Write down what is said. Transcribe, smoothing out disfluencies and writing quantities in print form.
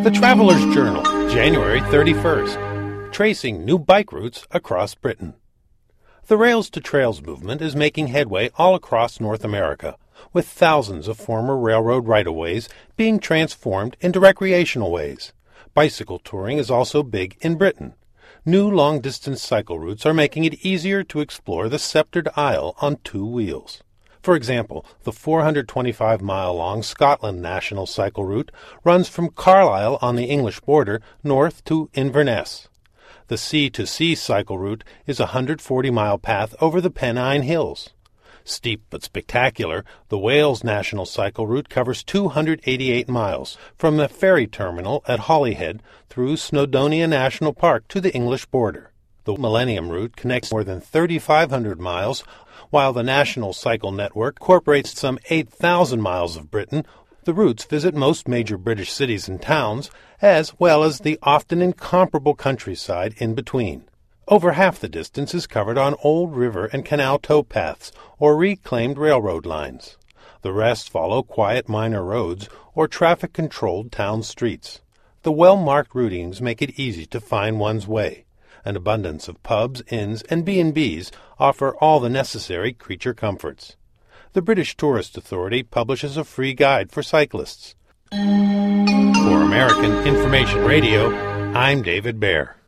The Traveller's Journal, January 31st. Tracing new bike routes across Britain. The Rails to Trails movement is making headway all across North America, with thousands of former railroad right-of-ways being transformed into recreational ways. Bicycle touring is also big in Britain. New long-distance cycle routes are making it easier to explore the Sceptred Isle on two wheels. For example, the 425-mile-long Scotland National Cycle Route runs from Carlisle on the English border north to Inverness. The Sea-to-Sea Cycle Route is a 140-mile path over the Pennine Hills. Steep but spectacular, the Wales National Cycle Route covers 288 miles from the ferry terminal at Holyhead through Snowdonia National Park to the English border. The Millennium Route connects more than 3,500 miles, while the National Cycle Network incorporates some 8,000 miles of Britain. The routes visit most major British cities and towns, as well as the often incomparable countryside in between. Over half the distance is covered on old river and canal towpaths or reclaimed railroad lines. The rest follow quiet minor roads or traffic-controlled town streets. The well-marked routings make it easy to find one's way. An abundance of pubs, inns, and B&Bs offer all the necessary creature comforts. The British Tourist Authority publishes a free guide for cyclists. For American Information Radio, I'm David Baer.